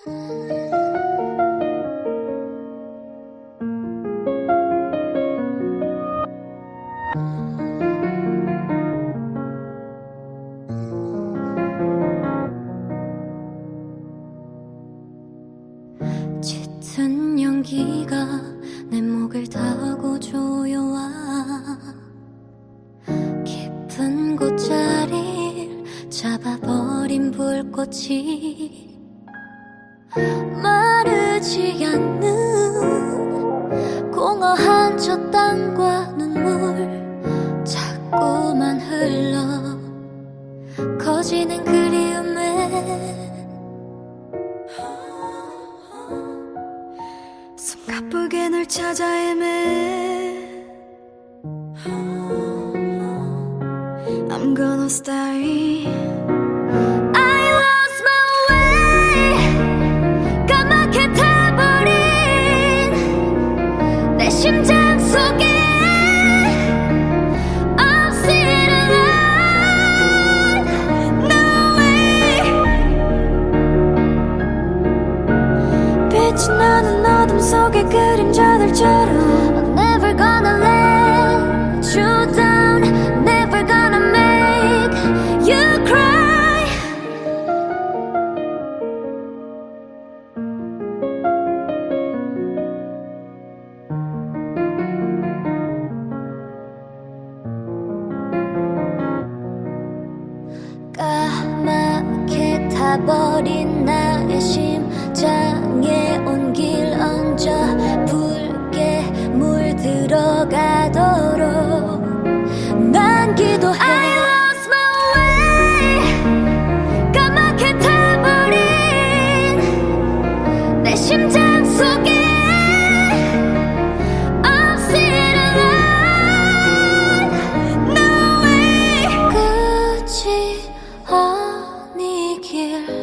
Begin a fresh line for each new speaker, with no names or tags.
짙은 연기가 내 목을 타고 조여와 깊은 곳자리를 잡아버린 불꽃이 마르지 않는 공허한 저 땅과 눈물 자꾸만 흘러 커지는 그리움에 숨가쁘게 널 찾아 헤매 I'm gonna stay I lost my way 까맣게 타버린 내 심장 속에 없이는 No way 빛이 나는 어둠 속의 그림자들처럼 I'm never gonna let you down Never gonna make you cry 까맣게 타버린 나의 심장에 온길 얹어 붉게 물들어가도록 난 기도해 I lost my way 까맣게 타버린 내 심장 속에 없이는 No way 끝이 아니길